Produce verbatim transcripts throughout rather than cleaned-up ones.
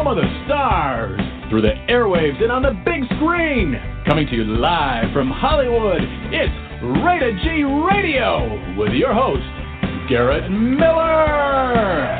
home of the stars, through the airwaves and on the big screen. Coming to you live from Hollywood, it's Rated G Radio with your host, Garrett Miller.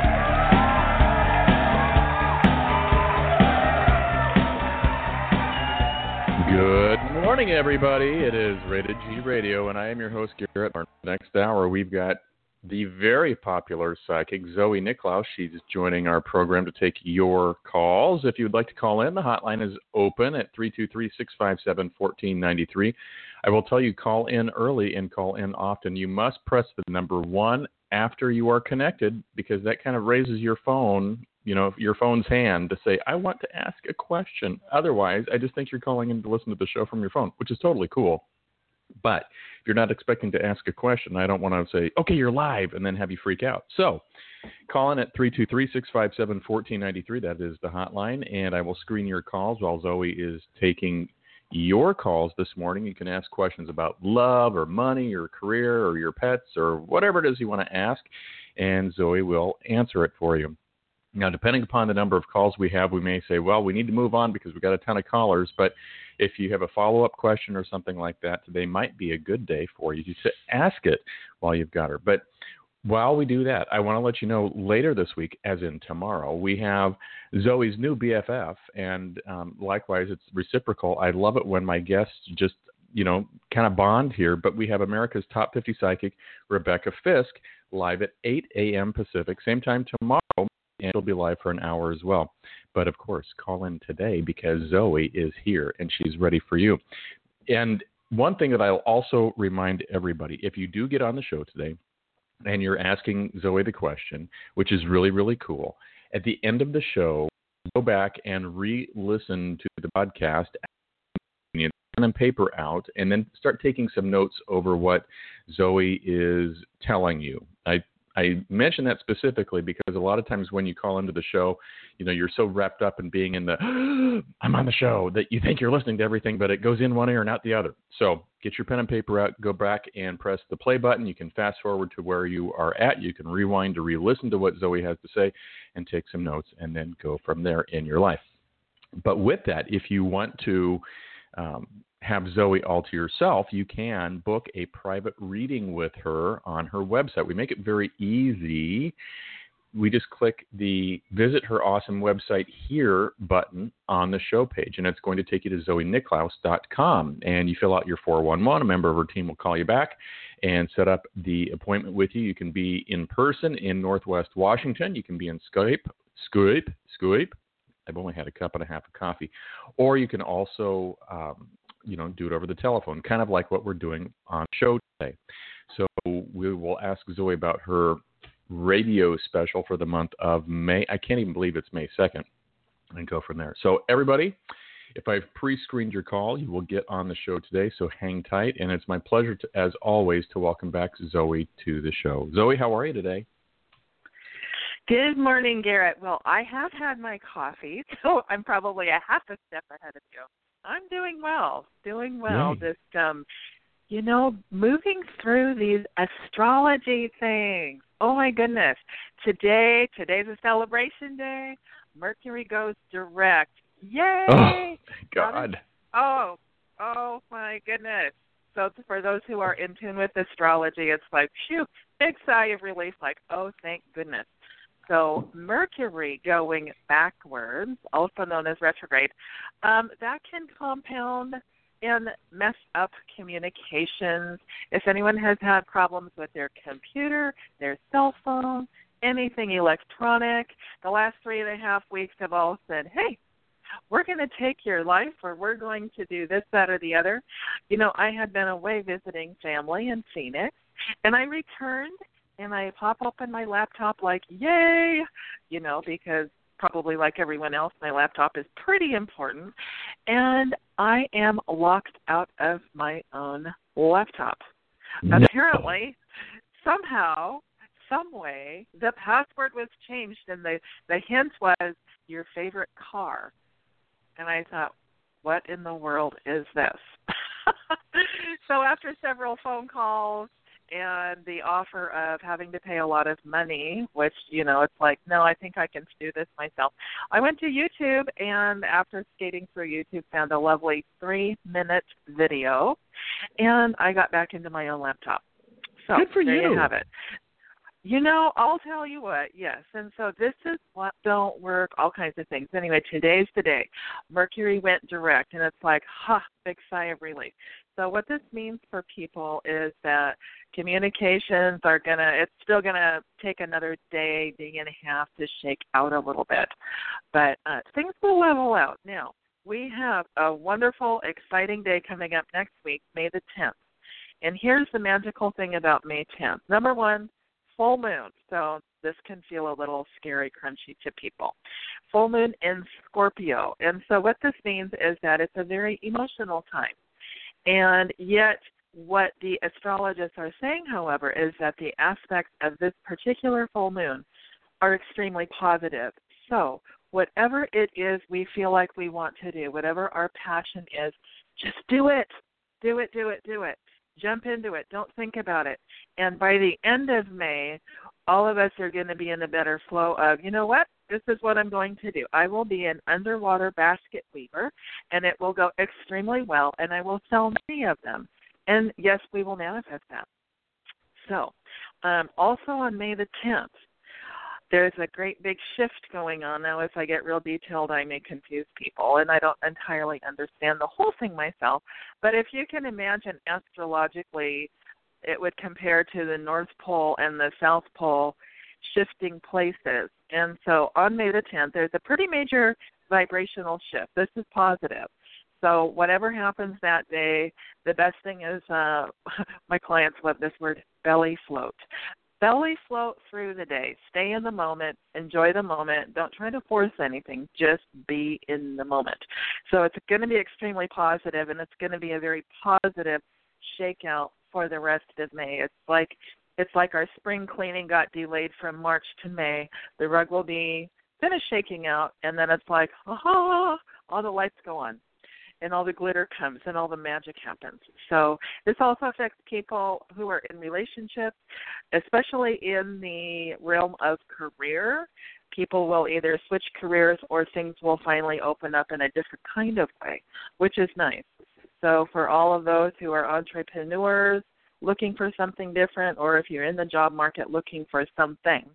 Good morning, everybody. It is Rated G Radio, and I am your host, Garrett. Next hour, we've got the very popular psychic, Zoe Nicklaus. She's joining our program to take your calls. If you'd like to call in, the hotline is open at three two three, six five seven, one four nine three. I will tell you, call in early and call in often. You must press the number one after you are connected, because that kind of raises your phone, you know, your phone's hand to say, I want to ask a question. Otherwise, I just think you're calling in to listen to the show from your phone, which is totally cool. But if you're not expecting to ask a question, I don't want to say, okay, you're live, and then have you freak out. So call in at three two three, six five seven, one four nine three. That is the hotline, and I will screen your calls while Zoe is taking your calls this morning. You can ask questions about love or money or career or your pets or whatever it is you want to ask, and Zoe will answer it for you. Now, depending upon the number of calls we have, we may say, well, we need to move on because we've got a ton of callers. But if you have a follow-up question or something like that, today might be a good day for you to ask it while you've got her. But while we do that, I want to let you know later this week, as in tomorrow, we have Zoe's new B F F. And um, likewise, it's reciprocal. I love it when my guests just, you know, kind of bond here. But we have America's Top fifty Psychic, Rebecca Fisk, live at eight a.m. Pacific, same time tomorrow. And she'll be live for an hour as well. But, of course, call in today because Zoe is here and she's ready for you. And one thing that I'll also remind everybody, if you do get on the show today and you're asking Zoe the question, which is really, really cool, at the end of the show, go back and re-listen to the podcast, pen and paper out, and then start taking some notes over what Zoe is telling you. I I mention that specifically because a lot of times when you call into the show, you know, you're so wrapped up in being in the, I'm on the show, that you think you're listening to everything, but it goes in one ear and out the other. So get your pen and paper out, go back and press the play button. You can fast forward to where you are at. You can rewind to re-listen to what Zoe has to say and take some notes and then go from there in your life. But with that, if you want to um, have Zoe all to yourself, you can book a private reading with her on her website. We make it very easy. We just click the Visit Her Awesome Website Here button on the show page, and it's going to take you to zoe nicklaus dot com. And you fill out your four one one. A member of her team will call you back and set up the appointment with you. You can be in person in Northwest Washington. You can be in Skype, Skype, Skype. I've only had a cup and a half of coffee. Or you can also um, you know, do it over the telephone, kind of like what we're doing on the show today. So we will ask Zoe about her radio special for the month of May. I can't even believe it's May second, and go from there. So everybody, if I've pre-screened your call, you will get on the show today, so hang tight. And it's my pleasure, to, as always, to welcome back Zoe to the show. Zoe, how are you today? Good morning, Garrett. Well, I have had my coffee, so I'm probably a half a step ahead of you. I'm doing well, doing well. Yay. Just, um, you know, moving through these astrology things. Oh, my goodness. Today, today's a celebration day. Mercury goes direct. Yay! Oh, thank God. Is, oh, oh, my goodness. So for those who are in tune with astrology, it's like, phew, big sigh of relief, like, oh, thank goodness. So Mercury going backwards, also known as retrograde, um, that can compound and mess up communications. If anyone has had problems with their computer, their cell phone, anything electronic, the last three and a half weeks have all said, hey, we're going to take your life, or we're going to do this, that, or the other. You know, I had been away visiting family in Phoenix, and I returned, and I pop open my laptop like, yay, you know, because probably like everyone else, my laptop is pretty important. And I am locked out of my own laptop. No. Apparently, somehow, some way, the password was changed, and the, the hint was your favorite car. And I thought, what in the world is this? So after several phone calls and the offer of having to pay a lot of money, which, you know, it's like, no, I think I can do this myself. I went to YouTube, and after skating through YouTube, found a lovely three-minute video, and I got back into my own laptop. So good for there you. you have it. You know, I'll tell you what, yes. And so this is what don't work, all kinds of things. Anyway, today's the day. Mercury went direct, and it's like, ha, big sigh of relief. So what this means for people is that communications are going to, it's still going to take another day, day and a half to shake out a little bit. But uh, things will level out. Now, we have a wonderful, exciting day coming up next week, May the tenth. And here's the magical thing about May tenth. Number one, full moon. So this can feel a little scary, crunchy to people. Full moon in Scorpio. And so what this means is that it's a very emotional time. And yet what the astrologists are saying, however, is that the aspects of this particular full moon are extremely positive. So whatever it is we feel like we want to do, whatever our passion is, just do it. Do it, do it, do it. Jump into it. Don't think about it. And by the end of May, all of us are going to be in a better flow of, you know what, this is what I'm going to do. I will be an underwater basket weaver, and it will go extremely well, and I will sell many of them. And, yes, we will manifest that. So um, also on May the tenth, there's a great big shift going on. Now, if I get real detailed, I may confuse people, and I don't entirely understand the whole thing myself. But if you can imagine astrologically, it would compare to the North Pole and the South Pole shifting places. And so on May the tenth, there's a pretty major vibrational shift. This is positive. So whatever happens that day, the best thing is, uh, my clients love this word, belly float. Belly float through the day. Stay in the moment. Enjoy the moment. Don't try to force anything. Just be in the moment. So it's going to be extremely positive, and it's going to be a very positive shakeout for the rest of May. It's like it's like our spring cleaning got delayed from March to May. The rug will be finished shaking out, and then it's like, ah, all the lights go on. And all the glitter comes and all the magic happens. So this also affects people who are in relationships, especially in the realm of career. People will either switch careers or things will finally open up in a different kind of way, which is nice. So for all of those who are entrepreneurs looking for something different, or if you're in the job market looking for something,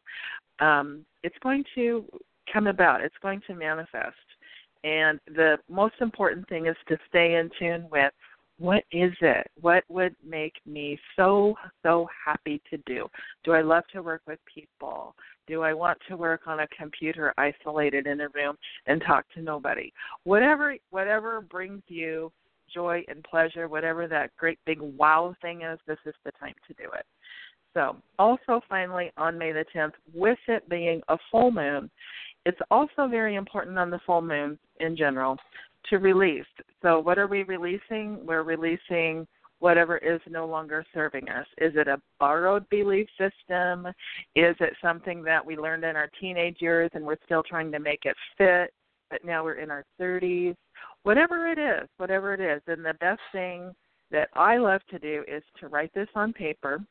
um, it's going to come about. It's going to manifest. And the most important thing is to stay in tune with what is it? What would make me so, so happy to do? Do I love to work with people? Do I want to work on a computer isolated in a room and talk to nobody? Whatever, whatever brings you joy and pleasure, whatever that great big wow thing is, this is the time to do it. So also finally on May the tenth, with it being a full moon, it's also very important on the full moon in general to release. So what are we releasing? We're releasing whatever is no longer serving us. Is it a borrowed belief system? Is it something that we learned in our teenage years and we're still trying to make it fit, but now we're in our thirties? Whatever it is, whatever it is. And the best thing that I love to do is to write this on paper,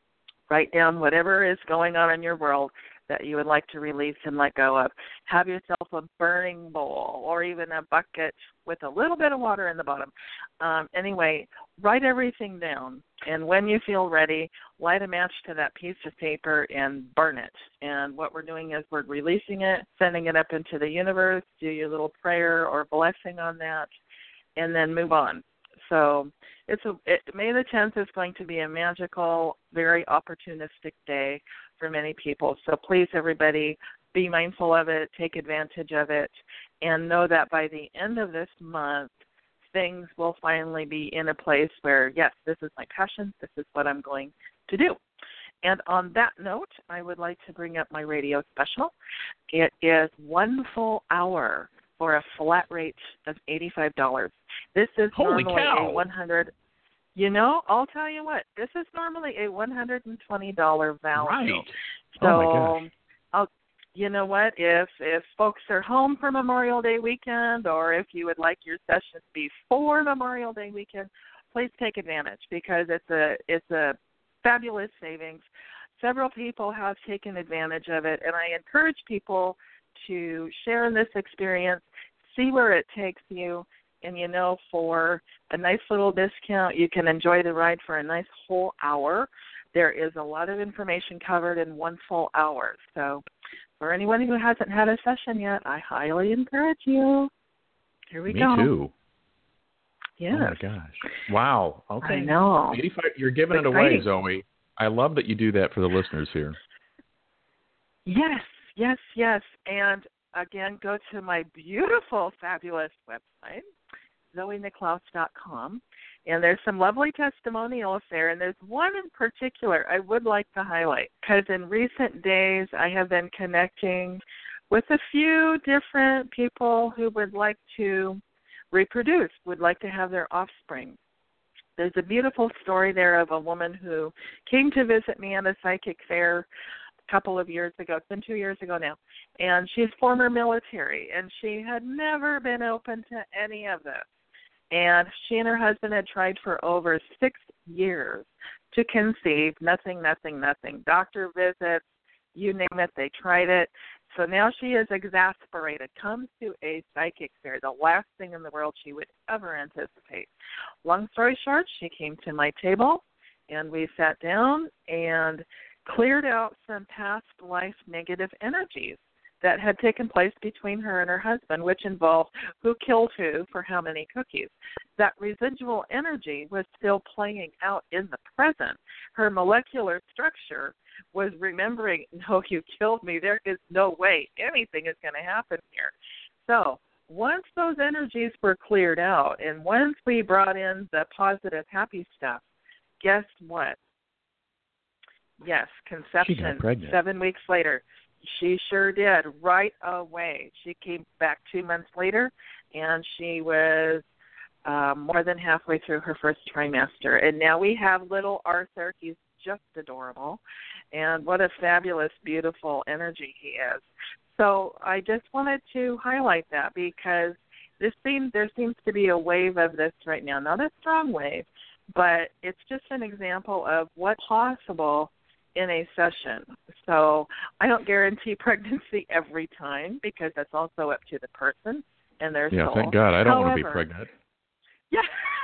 write down whatever is going on in your world that you would like to release and let go of. Have yourself a burning bowl or even a bucket with a little bit of water in the bottom. Um, anyway, write everything down. And when you feel ready, light a match to that piece of paper and burn it. And what we're doing is we're releasing it, sending it up into the universe, do your little prayer or blessing on that, and then move on. So it's a, it, May the tenth is going to be a magical, very opportunistic day for many people. So please, everybody, be mindful of it, take advantage of it, and know that by the end of this month, things will finally be in a place where, yes, this is my passion, this is what I'm going to do. And on that note, I would like to bring up my radio special. It is one full hour for a flat rate of eighty-five dollars. This is Holy normally cow. a one hundred. You know, I'll tell you what. This is normally a one hundred twenty dollars value. Right. So, oh my gosh. I'll. You know what? If if folks are home for Memorial Day weekend, or if you would like your session before Memorial Day weekend, please take advantage because it's a it's a fabulous savings. Several people have taken advantage of it, and I encourage people to share in this experience, see where it takes you, and, you know, for a nice little discount, you can enjoy the ride for a nice whole hour. There is a lot of information covered in one full hour. So for anyone who hasn't had a session yet, I highly encourage you. Here we Me go. Me too. Yes. Oh, my gosh. Wow. Okay. I know. eighty-five You're giving it's it away, exciting. Zoe. I love that you do that for the listeners here. Yes, yes, yes. And, again, go to my beautiful, fabulous website, zoe nicklaus dot com. And there's some lovely testimonials there. And there's one in particular I would like to highlight because in recent days I have been connecting with a few different people who would like to reproduce, would like to have their offspring. There's a beautiful story there of a woman who came to visit me at a psychic fair a couple of years ago. It's been two years ago now. And she's former military, and she had never been open to any of this. And she and her husband had tried for over six years to conceive. Nothing, nothing, nothing. Doctor visits, you name it, they tried it. So now she is exasperated, comes to a psychic fair, the last thing in the world she would ever anticipate. Long story short, she came to my table, and we sat down and cleared out some past life negative energies that had taken place between her and her husband, which involved who killed who for how many cookies. That residual energy was still playing out in the present. Her molecular structure was remembering, no, you killed me. There is no way anything is going to happen here. So once those energies were cleared out and once we brought in the positive, happy stuff, guess what? Yes, conception seven weeks later. She sure did, right away. She came back two months later, and she was um, more than halfway through her first trimester. And now we have little Arthur. He's just adorable. And what a fabulous, beautiful energy he is. So I just wanted to highlight that because this seems, there seems to be a wave of this right now. Not a strong wave, but it's just an example of what's possible in a session. So I don't guarantee pregnancy every time because that's also up to the person and their yeah, soul. Yeah, thank God. I don't However, want to be pregnant. Yeah,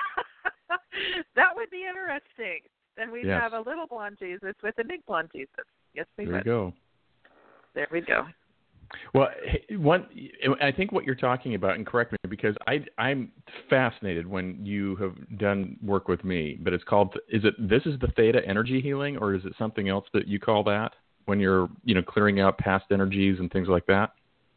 that would be interesting. Then we'd yes. have a little blonde Jesus with a big blonde Jesus. Yes, we there would. There we go. There we go. Well, one, I think what you're talking about, and correct me, because I, I'm fascinated when you have done work with me, but it's called, is it, this is the theta energy healing, or is it something else that you call that when you're, you know, clearing out past energies and things like that?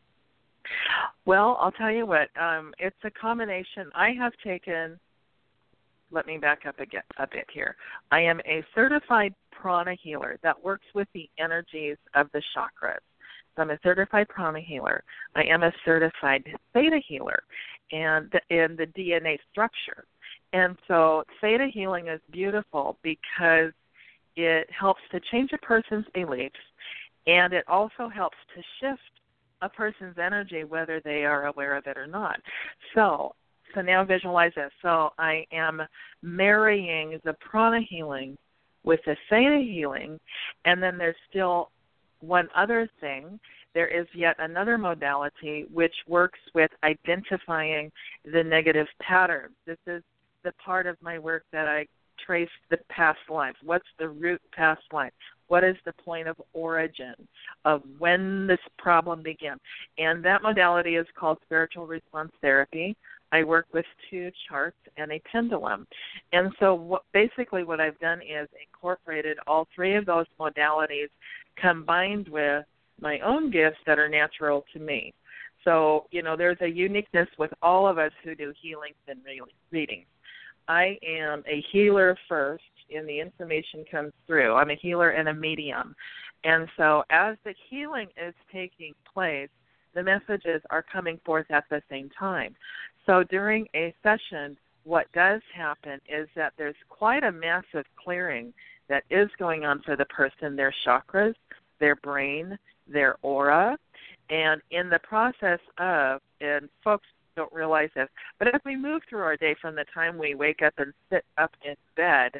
Well, I'll tell you what, um, it's a combination. I have taken, let me back up again, a bit here. I am a certified prana healer that works with the energies of the chakras. I'm a certified prana healer. I am a certified theta healer and in the D N A structure. And so theta healing is beautiful because it helps to change a person's beliefs, and it also helps to shift a person's energy whether they are aware of it or not. So, so now visualize this. So I am marrying the prana healing with the theta healing, and then there's still one other thing. There is yet another modality which works with identifying the negative patterns. This is the part of my work that I trace the past life. What's the root past life? What is the point of origin of when this problem began? And that modality is called spiritual response therapy. I work with two charts and a pendulum. And so what, basically what I've done is incorporated all three of those modalities combined with my own gifts that are natural to me. So, you know, there's a uniqueness with all of us who do healings and readings. I am a healer first, and the information comes through. I'm a healer and a medium. And so as the healing is taking place, the messages are coming forth at the same time. So during a session, what does happen is that there's quite a massive clearing that is going on for the person, their chakras, their brain, their aura, and in the process of, and folks don't realize this, but as we move through our day from the time we wake up and sit up in bed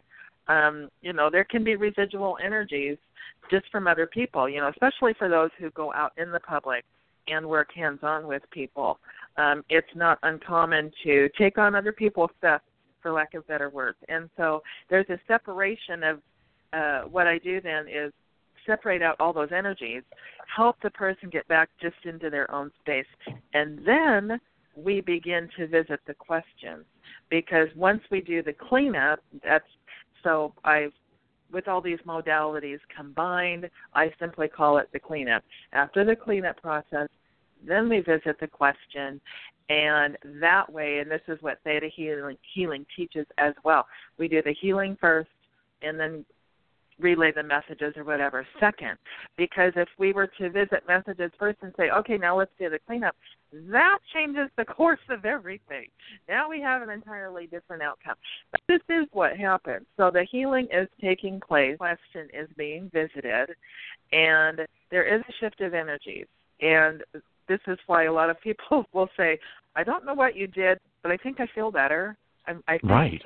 um, you know, there can be residual energies just from other people, you know, especially for those who go out in the public and work hands-on with people. Um, it's not uncommon to take on other people's stuff, for lack of better words. And so there's a separation of uh, what I do then is separate out all those energies, help the person get back just into their own space, and then we begin to visit the questions. Because once we do the cleanup, that's so I've with all these modalities combined, I simply call it the cleanup. After the cleanup process, then we visit the question, and that way, and this is what Theta Healing, healing teaches as well, we do the healing first and then relay the messages or whatever second. Because if we were to visit messages first and say, okay, now let's do the cleanup, that changes the course of everything. Now we have an entirely different outcome. But this is what happens. So the healing is taking place, question is being visited, and there is a shift of energies. And this is why a lot of people will say, I don't know what you did, but I think I feel better. I, I think. Right.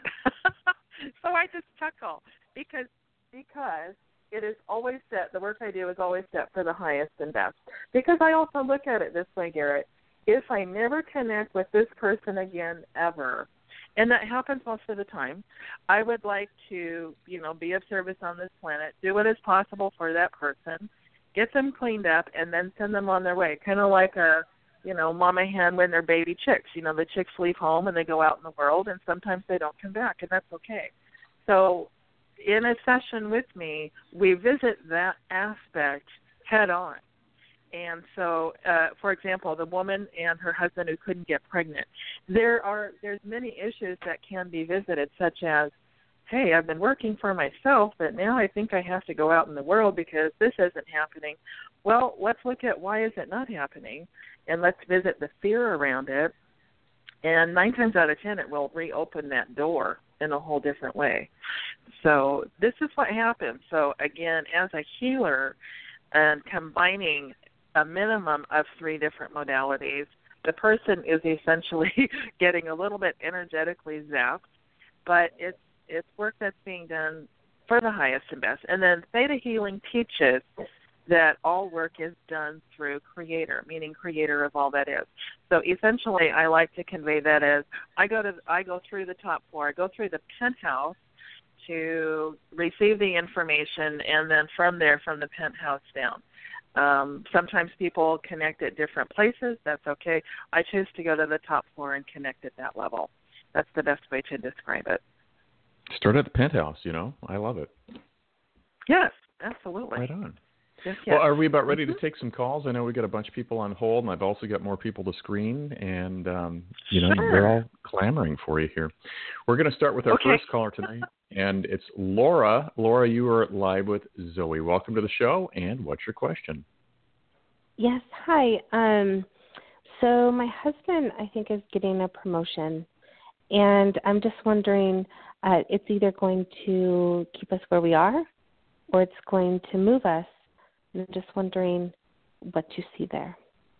So I just chuckle because because it is always set, the work I do is always set for the highest and best. Because I also look at it this way, Garrett, if I never connect with this person again ever, and that happens most of the time, I would like to, you know, be of service on this planet, do what is possible for that person, get them cleaned up, and then send them on their way. Kind of like a, you know, mama hen when they're baby chicks. You know, the chicks leave home and they go out in the world, and sometimes they don't come back, and that's okay. So in a session with me, we visit that aspect head on. And so, uh, for example, the woman and her husband who couldn't get pregnant, there are there's many issues that can be visited, such as, hey, I've been working for myself, but now I think I have to go out in the world because this isn't happening. Well, let's look at why is it not happening, and let's visit the fear around it. And nine times out of ten, it will reopen that door in a whole different way. So this is what happens. So, again, as a healer and combining a minimum of three different modalities, the person is essentially getting a little bit energetically zapped, but it's it's work that's being done for the highest and best. And then Theta Healing teaches that all work is done through Creator, meaning Creator of all that is. So essentially, I like to convey that as I go to I go through the top floor, I go through the penthouse to receive the information, and then from there, from the penthouse down. Um, sometimes people connect at different places. That's okay. I choose to go to the top floor and connect at that level. That's the best way to describe it. Start at the penthouse, you know. I love it. Yes, absolutely. Right on. Yes, yes. Well, are we about ready mm-hmm. to take some calls? I know we got a bunch of people on hold, and I've also got more people to screen, and um, you know sure. they're all clamoring for you here. We're going to start with our okay. first caller tonight, and it's Laura. Laura, you are live with Zoe. Welcome to the show, and what's your question? Yes, hi. Um, so my husband, I think, is getting a promotion, and I'm just wondering, uh, it's either going to keep us where we are, or it's going to move us. I'm just wondering what you see there.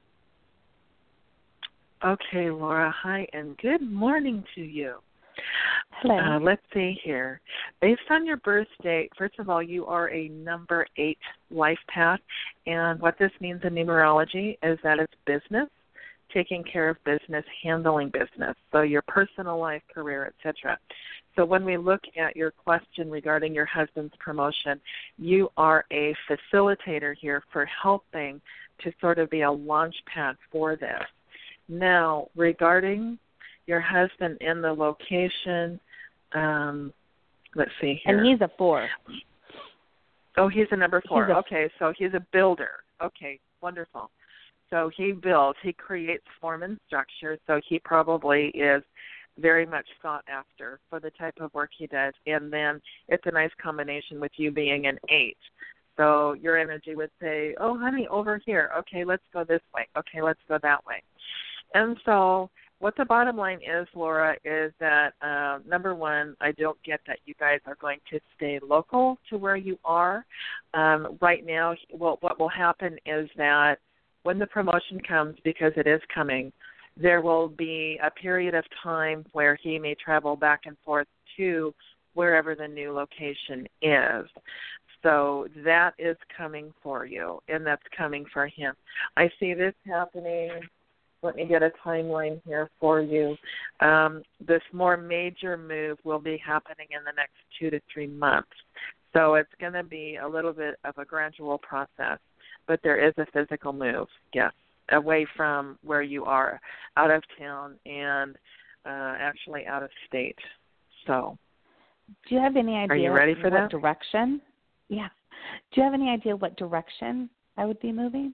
Okay, Laura. Hi, and good morning to you. Hello. Uh, let's see here. Based on your birth date, first of all, you are a number eight life path, and what this means in numerology is that it's business, taking care of business, handling business, so your personal life, career, et cetera. So when we look at your question regarding your husband's promotion, you are a facilitator here for helping to sort of be a launch pad for this. Now, regarding your husband in the location, um, let's see here. And he's a four. Oh, he's a number four. He's a, okay, so he's a builder. Okay, wonderful. So he builds, he creates form and structure, so he probably is very much sought after for the type of work he does. And then it's a nice combination with you being an eight. So your energy would say, oh, honey, over here. Okay, let's go this way. Okay, let's go that way. And so what the bottom line is, Laura, is that, uh, number one, I don't get that you guys are going to stay local to where you are. Um, right now, well, what will happen is that when the promotion comes, because it is coming, there will be a period of time where he may travel back and forth to wherever the new location is. So that is coming for you, and that's coming for him. I see this happening. Let me get a timeline here for you. Um, this more major move will be happening in the next two to three months. So it's going to be a little bit of a gradual process, but there is a physical move, yes, away from where you are, out of town, and uh, actually out of state. So, do you have any idea? Are you ready for what that? Direction? Yeah. Do you have any idea what direction I would be moving?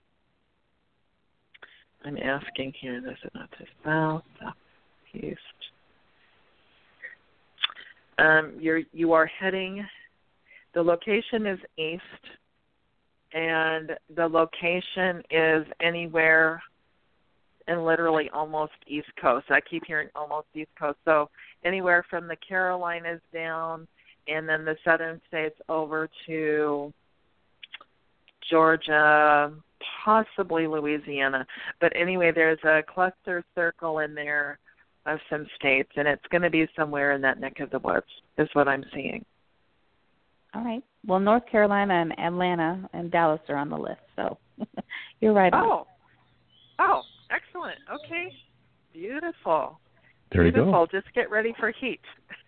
I'm asking here. This is not to south, south, east. Um, you're you are heading. The location is east, and the location is anywhere, and literally almost East Coast. I keep hearing almost East Coast. So anywhere from the Carolinas down, and then the southern states over to Georgia, possibly Louisiana. But anyway, there's a cluster circle in there of some states, and it's going to be somewhere in that neck of the woods is what I'm seeing. All right. Well, North Carolina and Atlanta and Dallas are on the list, so you're right on. Oh, oh, excellent. Okay, beautiful. There you beautiful. go. Just get ready for heat.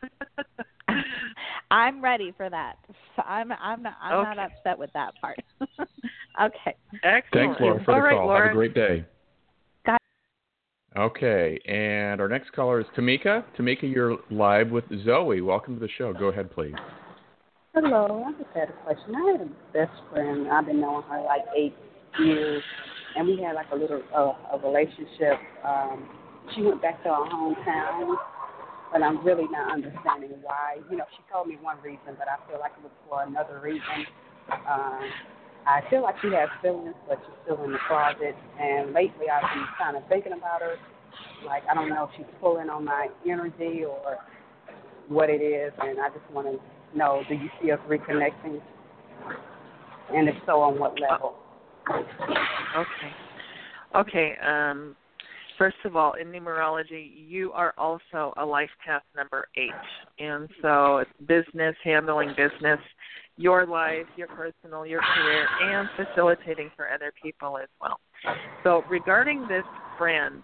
I'm ready for that. I'm I'm not I'm okay. not upset with that part. Okay. Excellent. Thanks, Laura, for All the right, call. Laura. Have a great day. Got Okay, and our next caller is Tamika. Tamika, you're live with Zoe. Welcome to the show. Go ahead, please. Hello, I just had a question. I had a best friend. I've been knowing her like eight years, and we had like a little uh, a relationship. Um, she went back to her hometown, but I'm really not understanding why. You know, she told me one reason, but I feel like it was for another reason. Um, I feel like she has feelings, but she's still in the closet. And lately, I've been kind of thinking about her. Like, I don't know if she's pulling on my energy or what it is, and I just want to know, do you see us reconnecting? And if so, on what level? Okay. Okay. Um, first of all, in numerology, you are also a life path number eight. And so it's business, handling business, your life, your personal, your career, and facilitating for other people as well. So regarding this friend,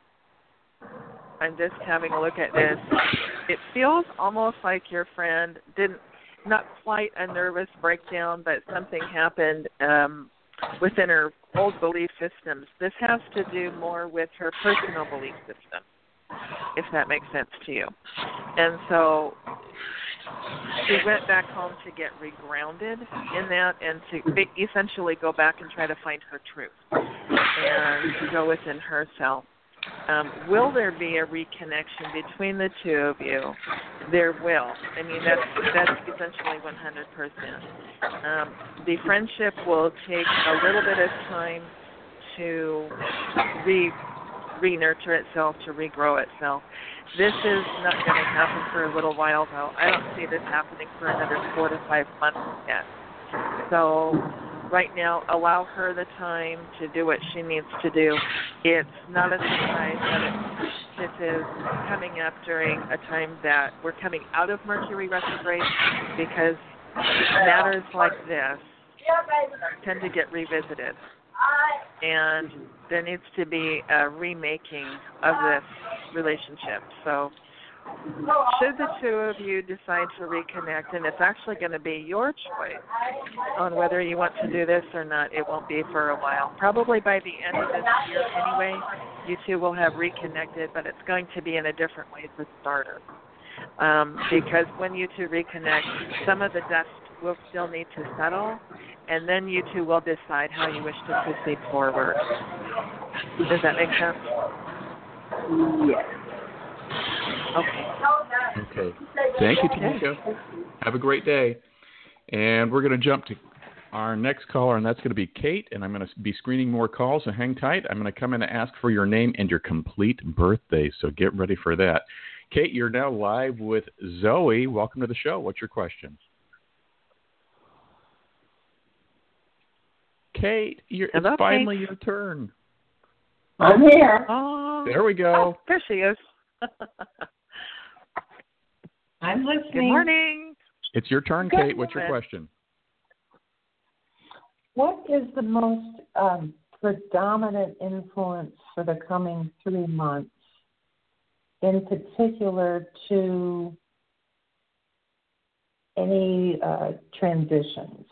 I'm just having a look at this. It feels almost like your friend didn't, not quite a nervous breakdown, but something happened um, within her old belief systems. This has to do more with her personal belief system, if that makes sense to you. And so she went back home to get regrounded in that and to essentially go back and try to find her truth and to go within herself. Um, will there be a reconnection between the two of you? There will. I mean, that's, that's essentially one hundred percent. Um, the friendship will take a little bit of time to re, re-nurture itself, to regrow itself. This is not going to happen for a little while, though. I don't see this happening for another four to five months yet. So right now, allow her the time to do what she needs to do. It's not a surprise that it, this is coming up during a time that we're coming out of Mercury retrograde, because matters like this tend to get revisited. And there needs to be a remaking of this relationship. So should the two of you decide to reconnect, and it's actually going to be your choice on whether you want to do this or not, it won't be for a while. Probably by the end of this year anyway, you two will have reconnected, but it's going to be in a different way for starters. Um, because when you two reconnect, some of the dust will still need to settle, and then you two will decide how you wish to proceed forward. Does that make sense? Yes. Okay. Okay. Thank you, Tamika. Have a great day. And we're going to jump to our next caller, and that's going to be Kate, and I'm going to be screening more calls, so hang tight. I'm going to come in and ask for your name and your complete birthday, so get ready for that. Kate, you're now live with Zoe. Welcome to the show. What's your question? Kate, you're, Hello, it's finally Kate. your turn. I'm here. Oh, There we go. oh, there she is. I'm listening. Good morning. It's your turn, Good Kate. What's your morning. question? What is the most um, predominant influence for the coming three months, in particular to any uh, transitions?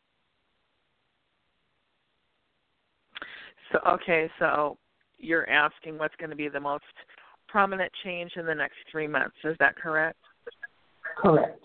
So, okay, so you're asking what's going to be the most prominent change in the next three months. Is that correct? Correct.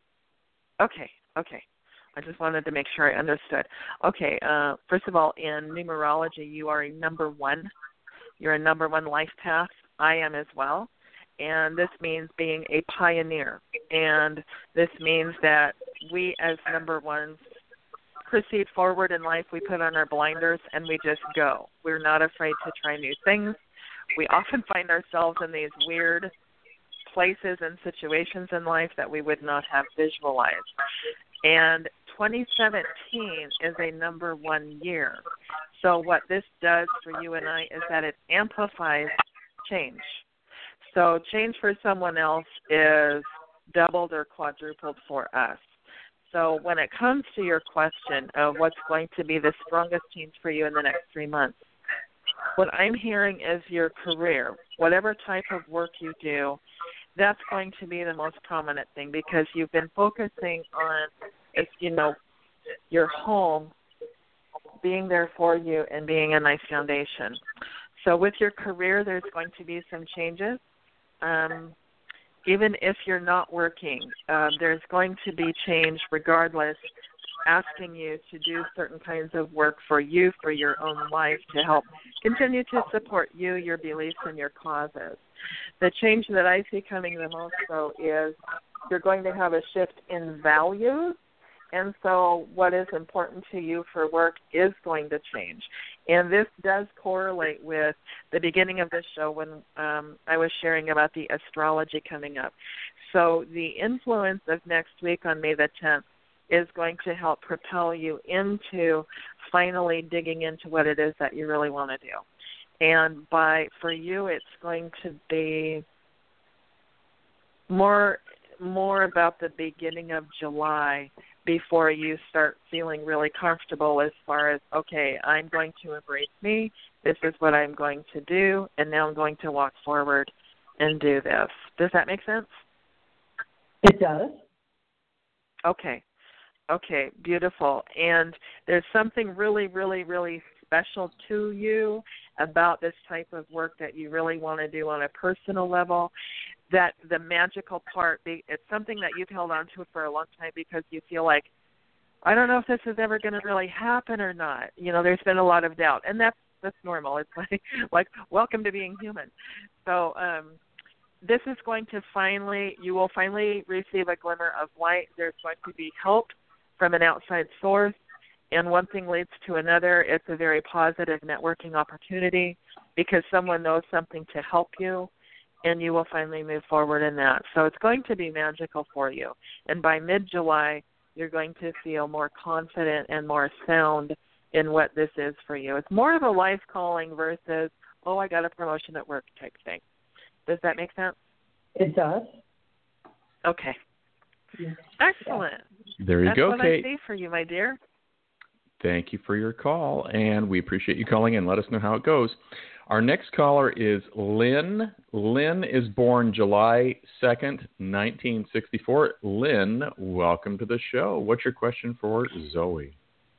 Okay, okay. I just wanted to make sure I understood. Okay, uh, first of all, in numerology, you are a number one. You're a number one life path. I am as well. And this means being a pioneer. And this means that we as number ones proceed forward in life. We put on our blinders and we just go. We're not afraid to try new things. We often find ourselves in these weird places and situations in life that we would not have visualized. And twenty seventeen is a number one year. So what this does for you and I is that it amplifies change. So change for someone else is doubled or quadrupled for us. So when it comes to your question of what's going to be the strongest change for you in the next three months, what I'm hearing is your career. Whatever type of work you do, that's going to be the most prominent thing because you've been focusing on, you know, your home being there for you and being a nice foundation. So with your career, there's going to be some changes. Um, even if you're not working, uh, there's going to be change regardless, asking you to do certain kinds of work for you, for your own life, to help continue to support you, your beliefs, and your causes. The change that I see coming the most, though, is you're going to have a shift in values, and so what is important to you for work is going to change. And this does correlate with the beginning of this show when um, I was sharing about the astrology coming up. So the influence of next week on May the tenth is going to help propel you into finally digging into what it is that you really want to do. And by for you, it's going to be more more about the beginning of July before you start feeling really comfortable as far as, okay, I'm going to embrace me, this is what I'm going to do, and now I'm going to walk forward and do this. Does that make sense? It does. Okay. Okay, beautiful. And there's something really, really, really special to you about this type of work that you really want to do on a personal level, that the magical part, it's something that you've held on to for a long time because you feel like, I don't know if this is ever going to really happen or not. You know, there's been a lot of doubt, and that's that's normal. It's like, like welcome to being human. So um, this is going to finally, you will finally receive a glimmer of light. There's going to be help from an outside source, and one thing leads to another. It's a very positive networking opportunity because someone knows something to help you, and you will finally move forward in that. So it's going to be magical for you. And by mid-July, you're going to feel more confident and more sound in what this is for you. It's more of a life calling versus, oh, I got a promotion at work type thing. Does that make sense? It does. Okay. Yes. Excellent. There you That's go, what Kate. I see for you, my dear. Thank you for your call, and we appreciate you calling in. Let us know how it goes. Our next caller is Lynn. Lynn is born July second, nineteen sixty-four. Lynn, welcome to the show. What's your question for Zoe?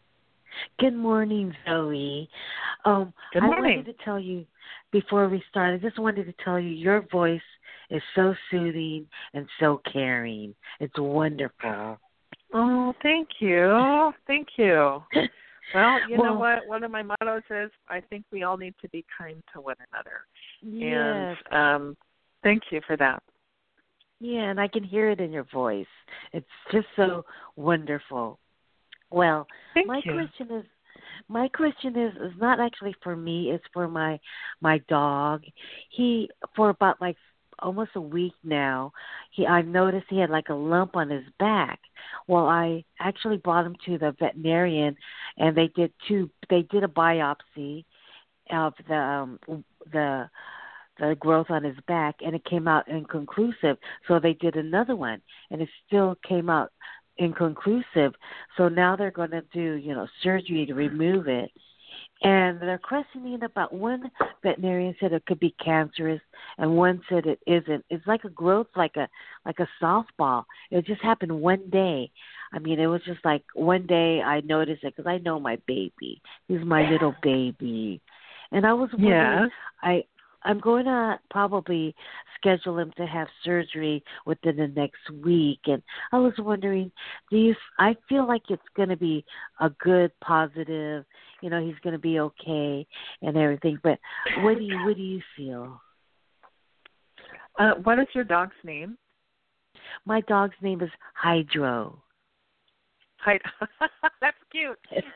Good morning, Zoe. Um, Good I morning. wanted to tell you, before we start, I just wanted to tell you your voice is so soothing and so caring. It's wonderful. Oh, thank you. Thank you. Well, you well, know what? One of my mottos is I think we all need to be kind to one another. Yes. And um, thank you for that. Yeah, and I can hear it in your voice. It's just so wonderful. Well, Thank my you. question is my question is is not actually for me, it's for my my dog. He for about like almost a week now, he I noticed he had like a lump on his back. Well, I actually brought him to the veterinarian, and they did two. They did a biopsy of the um, the the growth on his back, and it came out inconclusive. So they did another one, and it still came out inconclusive. So now they're going to do, you know, surgery to remove it. And they're questioning about, one veterinarian said it could be cancerous, and one said it isn't. It's like a growth, like a like a softball. It just happened one day. I mean, it was just like one day I noticed it because I know my baby. He's my little baby, and I was wondering. Yeah. I I'm going to probably schedule him to have surgery within the next week, and I was wondering, do you? I feel like it's going to be a good, positive. You know, he's going to be okay and everything. But what do you what do you feel? Uh, what is your dog's name? My dog's name is Hydro. Hyd- That's cute.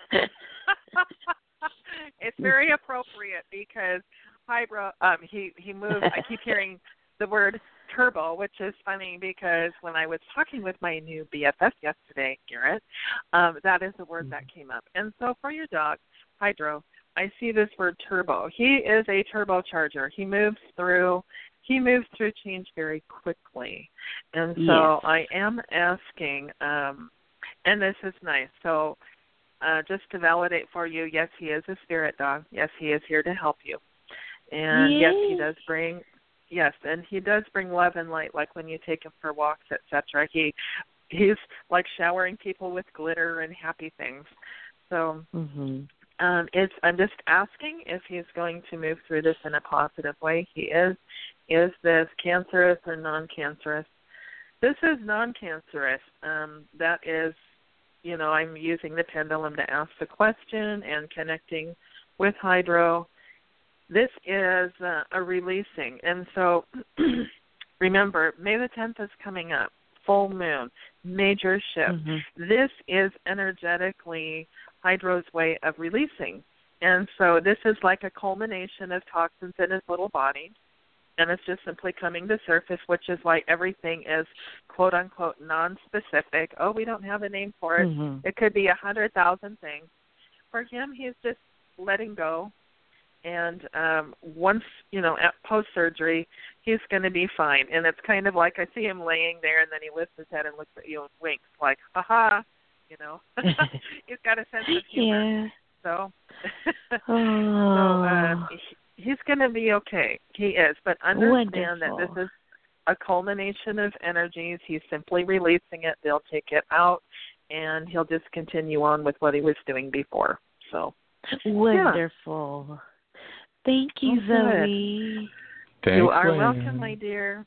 It's very appropriate because Hydro. Um, he he moved. I keep hearing the word turbo, which is funny because when I was talking with my new B F F yesterday, Garrett, um, that is the word that came up. And so for your dog, Hydro, I see this word turbo. He is a turbocharger. He moves through he moves through change very quickly. And so yes. I am asking, um, and this is nice. So uh, just to validate for you, yes, he is a spirit dog. Yes, he is here to help you. And Yay. yes, he does bring Yes, and he does bring love and light, like when you take him for walks, et cetera. He he's like showering people with glitter and happy things. So mm-hmm. um, it's I'm just asking if he's going to move through this in a positive way. He is. Is this cancerous or non-cancerous? This is non-cancerous. Um, that is, you know, I'm using the pendulum to ask the question and connecting with Hydro. This is uh, a releasing. And so remember, May the tenth is coming up, full moon, major shift. Mm-hmm. This is energetically Hydro's way of releasing. And so this is like a culmination of toxins in his little body. And it's just simply coming to surface, which is why everything is, quote, unquote, non-specific. Oh, we don't have a name for it. Mm-hmm. It could be a hundred thousand things. For him, he's just letting go. And um, once, you know, at post-surgery, he's going to be fine. And it's kind of like I see him laying there, and then he lifts his head and looks at you and winks, like, ha-ha, you know. He's got a sense of humor. Yeah. So, oh. so uh, he, he's going to be okay. He is. But understand Wonderful. that this is a culmination of energies. He's simply releasing it. They'll take it out, and he'll just continue on with what he was doing before. So, wonderful. Yeah. Thank you, oh, Zoe. Thanks, you are Lynn. welcome, my dear.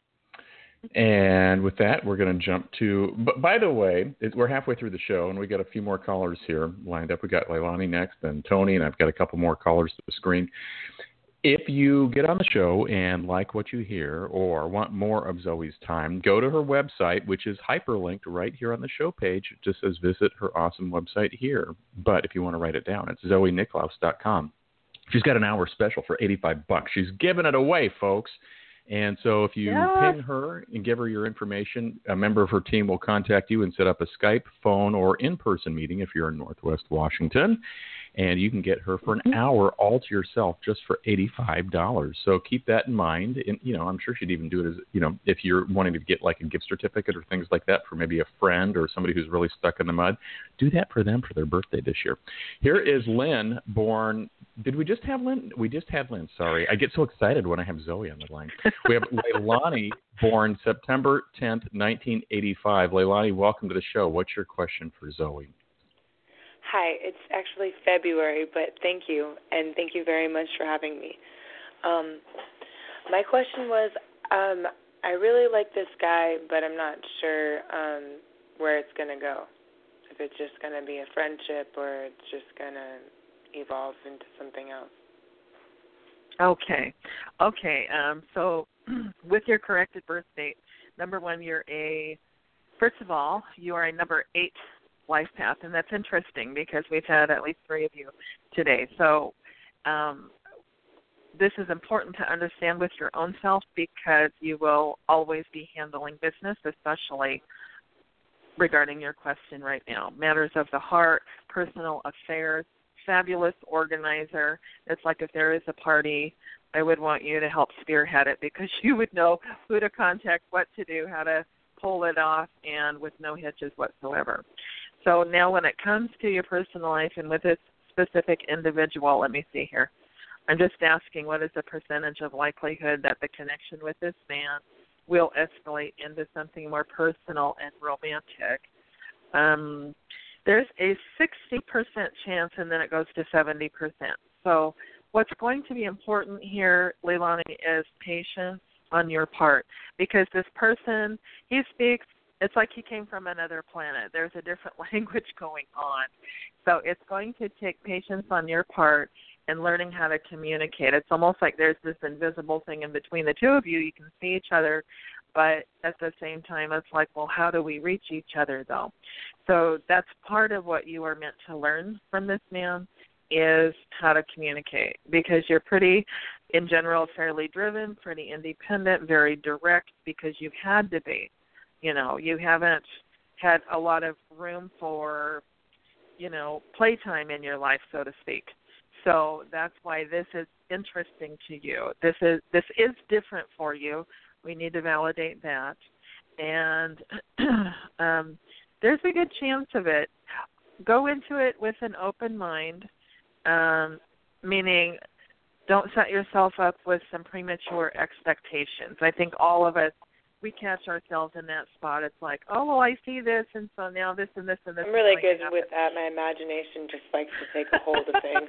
And with that, we're going to jump to, but by the way, it, we're halfway through the show, and we got a few more callers here lined up. We got Leilani next, then Tony, and I've got a couple more callers to the screen. If you get on the show and like what you hear or want more of Zoe's time, go to her website, which is hyperlinked right here on the show page. It just says visit her awesome website here. But if you want to write it down, it's zoe nicklaus dot com. She's got an hour special for eighty-five bucks. She's giving it away, folks. And so if you yes. ping her and give her your information, a member of her team will contact you and set up a Skype, phone, or in-person meeting if you're in Northwest Washington. And you can get her for an hour all to yourself just for eighty-five dollars. So keep that in mind. And, you know, I'm sure she'd even do it as, you know, if you're wanting to get like a gift certificate or things like that for maybe a friend or somebody who's really stuck in the mud, do that for them for their birthday this year. Here is Lynn, born, did we just have Lynn? We just had Lynn, sorry. I get so excited when I have Zoe on the line. We have Leilani, born September tenth, nineteen eighty-five. Leilani, welcome to the show. What's your question for Zoe? Hi, it's actually February, but thank you, and thank you very much for having me. Um, my question was, um, I really like this guy, but I'm not sure um, where it's going to go. If it's just going to be a friendship or it's just going to evolve into something else. Okay. Okay. Um, so with your corrected birth date, number one, you're a, first of all, you are a number eight life path, and that's interesting because we've had at least three of you today. So um, this is important to understand with your own self because you will always be handling business, especially regarding your question right now. Matters of the heart, personal affairs, fabulous organizer. It's like if there is a party, I would want you to help spearhead it because you would know who to contact, what to do, how to pull it off, and with no hitches whatsoever. So now when it comes to your personal life and with this specific individual, let me see here. I'm just asking what is the percentage of likelihood that the connection with this man will escalate into something more personal and romantic. Um, there's a sixty percent chance, and then it goes to seventy percent. So what's going to be important here, Leilani, is patience on your part, because this person, he speaks, it's like he came from another planet. There's a different language going on. So it's going to take patience on your part and learning how to communicate. It's almost like there's this invisible thing in between the two of you. You can see each other, but at the same time, it's like, well, how do we reach each other, though? So that's part of what you are meant to learn from this man is how to communicate, because you're pretty, in general, fairly driven, pretty independent, very direct, because you've had to be. You know, you haven't had a lot of room for, you know, playtime in your life, so to speak. So that's why this is interesting to you. This is this is different for you. We need to validate that. And um, there's a good chance of it. Go into it with an open mind, um, meaning don't set yourself up with some premature expectations. I think all of us, we catch ourselves in that spot. It's like, oh, well, I see this, and so now this and this and this. I'm really good with that. My imagination just likes to take a hold of things.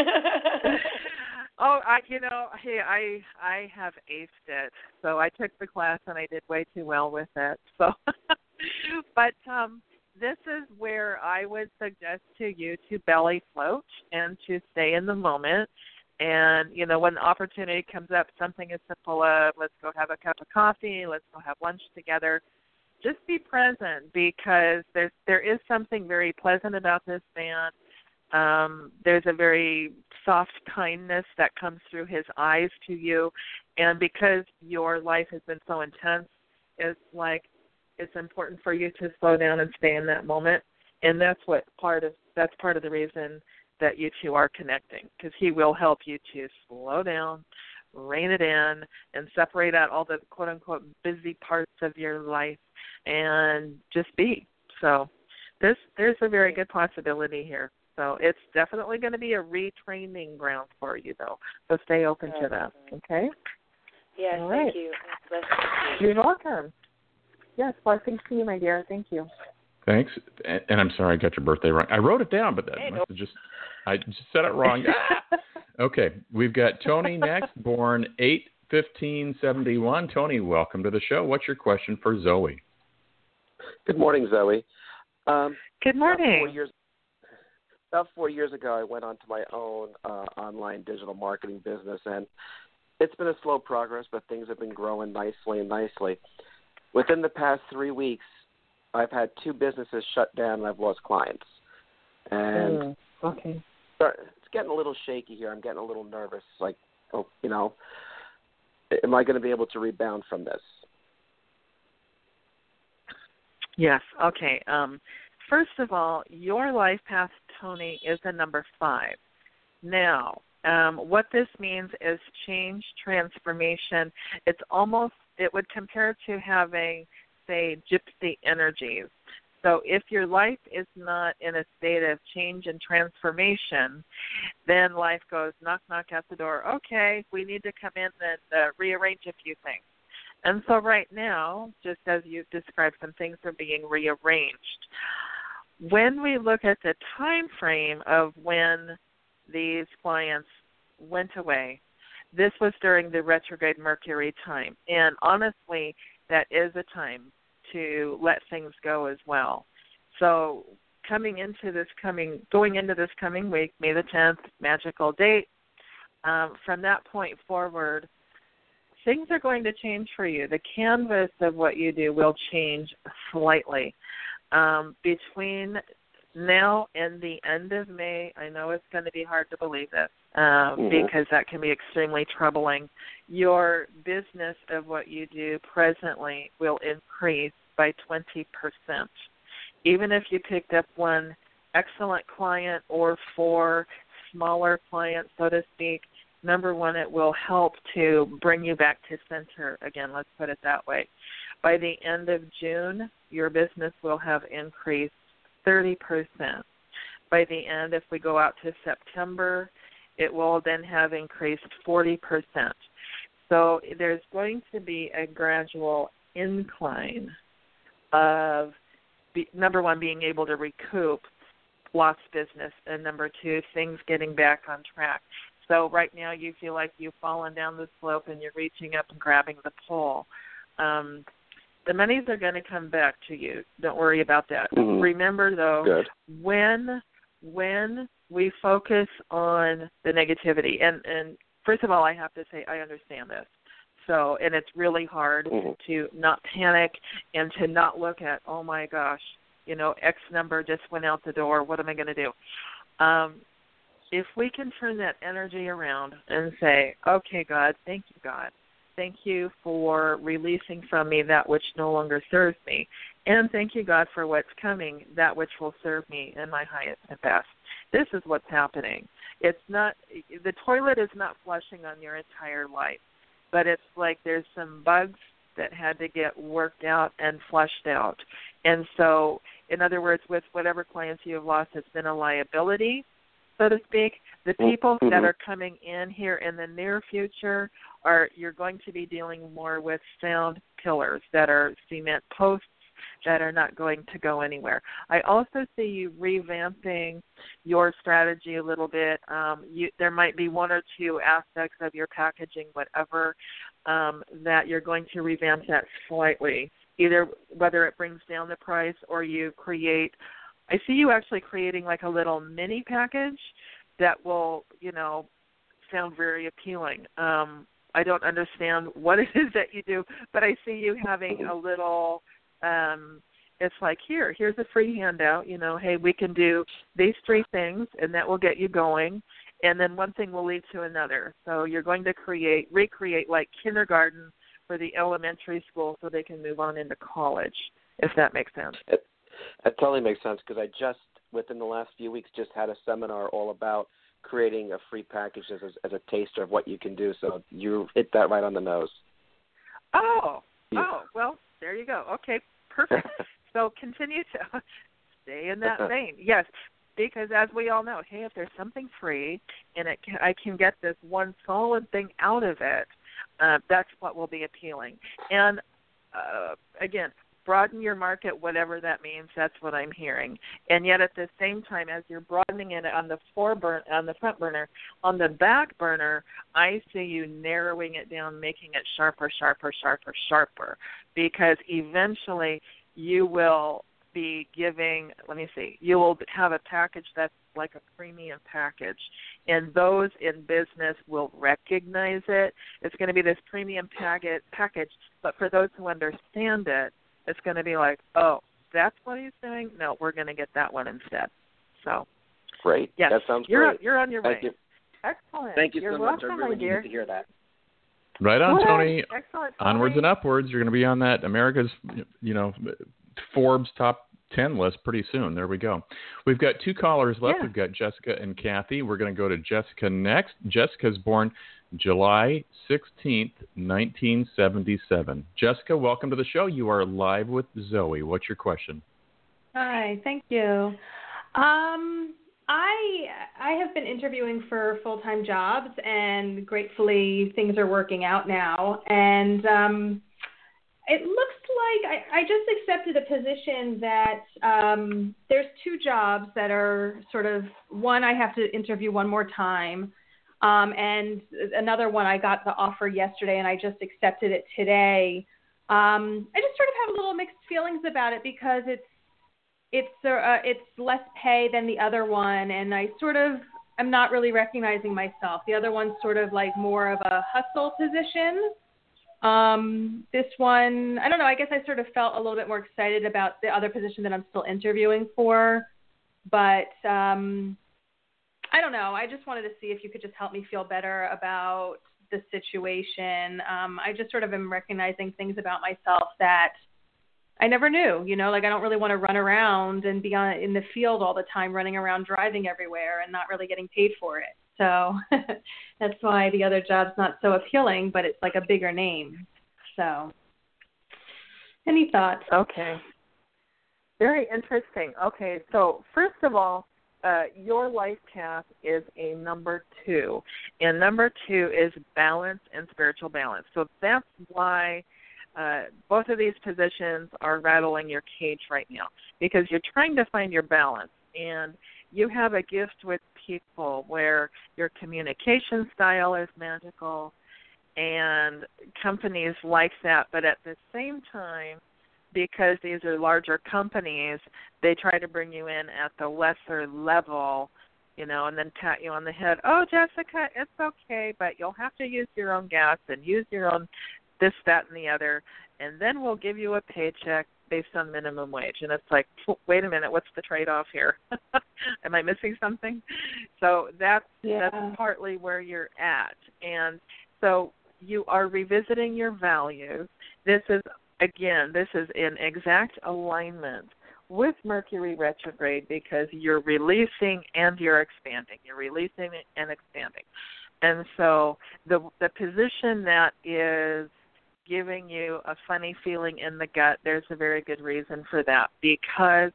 oh, I, you know, hey, I I have aced it. So I took the class, and I did way too well with it. So, but um, this is where I would suggest to you to belly float and to stay in the moment. And, you know, when the opportunity comes up, something as simple as let's go have a cup of coffee, let's go have lunch together, just be present, because there's, there is something very pleasant about this man. Um, there's a very soft kindness that comes through his eyes to you. And because your life has been so intense, it's like it's important for you to slow down and stay in that moment. And that's what part of that's part of the reason that you two are connecting, because he will help you to slow down, rein it in, and separate out all the quote-unquote busy parts of your life and just be. So there's, there's a very good possibility here. So it's definitely going to be a retraining ground for you, though. So stay open to that, okay? Yes, all thank right. you. You're welcome. Yes, blessings to you, my dear. Thank you. Thanks. And, and I'm sorry I got your birthday wrong. I wrote it down, but that hey, must no. have just I just said it wrong. Ah! Okay, we've got Tony next, born eight fifteen seventy-one. Tony, welcome to the show. What's your question for Zoe? Good morning, Zoe. Um, Good morning. About four, years, about four years ago, I went onto my own uh, online digital marketing business, and it's been a slow progress, but things have been growing nicely and nicely. Within the past three weeks, I've had two businesses shut down, and I've lost clients. And mm, okay. It's getting a little shaky here. I'm getting a little nervous. Like, oh, you know, am I going to be able to rebound from this? Yes. Okay. Um, first of all, your life path, Tony, is a number five. Now, um, what this means is change, transformation. It's almost, it would compare to having, say, gypsy energies. So if your life is not in a state of change and transformation, then life goes knock, knock at the door. Okay, we need to come in and uh, rearrange a few things. And so right now, just as you've described, some things are being rearranged. When we look at the time frame of when these clients went away, this was during the retrograde Mercury time. And honestly, that is a time to let things go as well. So coming into this coming, going into this coming week, May the tenth, magical date, um, from that point forward, things are going to change for you. The canvas of what you do will change slightly. Um, between now and the end of May, I know it's going to be hard to believe this uh, mm-hmm. because that can be extremely troubling. Your business of what you do presently will increase by twenty percent. Even if you picked up one excellent client or four smaller clients, so to speak, number one, it will help to bring you back to center again. Let's put it that way. By the end of June, your business will have increased thirty percent. By the end, if we go out to September, it will then have increased forty percent. So there's going to be a gradual incline of, be, number one, being able to recoup lost business, and number two, things getting back on track. So right now you feel like you've fallen down the slope and you're reaching up and grabbing the pole. Um, the monies are going to come back to you. Don't worry about that. Mm-hmm. Remember, though, Good. when when we focus on the negativity, and, and first of all, I have to say I understand this. So, and it's really hard mm-hmm. to not panic and to not look at, oh, my gosh, you know, X number just went out the door. What am I going to do? Um, if we can turn that energy around and say, okay, God, thank you, God. Thank you for releasing from me that which no longer serves me. And thank you, God, for what's coming, that which will serve me in my highest and best. This is what's happening. It's not, the toilet is not flushing on your entire life, but it's like there's some bugs that had to get worked out and flushed out. And so, in other words, with whatever clients you have lost, it's been a liability, so to speak. The people mm-hmm. that are coming in here in the near future are, you're going to be dealing more with sound pillars that are cement posts that are not going to go anywhere. I also see you revamping your strategy a little bit. Um, you, there might be one or two aspects of your packaging, whatever, um, that you're going to revamp that slightly, either whether it brings down the price or you create, I see you actually creating like a little mini package that will, you know, sound very appealing. Um, I don't understand what it is that you do, but I see you having a little, um, it's like, here, here's a free handout, you know, hey, we can do these three things, and that will get you going, and then one thing will lead to another. So you're going to create, recreate like kindergarten for the elementary school so they can move on into college, if that makes sense. It, it totally makes sense, because I just, within the last few weeks, just had a seminar all about creating a free package as a, as a taster of what you can do. So you hit that right on the nose. Oh, yeah. oh, well, there you go. Okay, perfect. So continue to stay in that vein. Yes, because as we all know, hey, if there's something free and it can, I can get this one solid thing out of it, uh, that's what will be appealing. And, uh, again, broaden your market, whatever that means. That's what I'm hearing. And yet, at the same time, as you're broadening it on the foreburn, on the front burner, on the back burner, I see you narrowing it down, making it sharper, sharper, sharper, sharper. Because eventually, you will be giving. Let me see. You will have a package that's like a premium package, and those in business will recognize it. It's going to be this premium packet package, but for those who understand it, it's going to be like, oh, that's what he's doing? No, we're going to get that one instead. So, great. Yes, that sounds you're, great. You're on your Thank way. You. Excellent. Thank you you're so welcome, much. I really dear. needed to hear that. Right on, Good. Tony. Excellent, Tony. Onwards and upwards. You're going to be on that America's, you know, Forbes top ten list pretty soon. There we go. We've got two callers left. Yeah. We've got Jessica and Kathy. We're going to go to Jessica next. Jessica's born July sixteenth, nineteen seventy-seven. Jessica, welcome to the show. You are live with Zoe. What's your question? Hi, thank you. Um, I I have been interviewing for full-time jobs, and gratefully things are working out now. And um, it looks like I, I just accepted a position that um, there's two jobs that are sort of, one I have to interview one more time, um, and another one I got the offer yesterday and I just accepted it today. Um, I just sort of have a little mixed feelings about it because it's it's uh, it's less pay than the other one, and I sort of am not really recognizing myself. The other one's sort of like more of a hustle position. Um, this one, I don't know, I guess I sort of felt a little bit more excited about the other position that I'm still interviewing for, but um, I don't know. I just wanted to see if you could just help me feel better about the situation. Um, I just sort of am recognizing things about myself that I never knew, you know, like I don't really want to run around and be on, in the field all the time, running around driving everywhere and not really getting paid for it. So that's why the other job's not so appealing, but it's like a bigger name. So any thoughts? Okay. Very interesting. Okay, so first of all, uh, your life path is a number two, and number two is balance and spiritual balance. So that's why uh, both of these positions are rattling your cage right now, because you're trying to find your balance, and you have a gift with people where your communication style is magical, and companies like that, but at the same time, because these are larger companies, they try to bring you in at the lesser level, you know, and then pat you on the head. Oh, Jessica, it's okay, but you'll have to use your own gas and use your own this, that, and the other, and then we'll give you a paycheck based on minimum wage. And it's like, wait a minute, what's the trade-off here? Am I missing something? So that's, yeah. that's partly where you're at. And so you are revisiting your values. This is Again, this is in exact alignment with Mercury retrograde, because you're releasing and you're expanding. You're releasing and expanding. And so the the position that is giving you a funny feeling in the gut, there's a very good reason for that, because